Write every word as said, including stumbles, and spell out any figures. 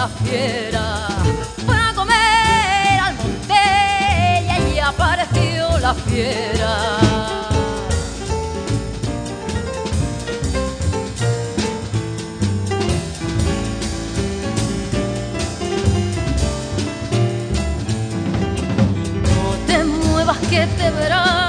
la fiera. Fue a comer al monte y allí apareció la fiera. No te muevas que te verás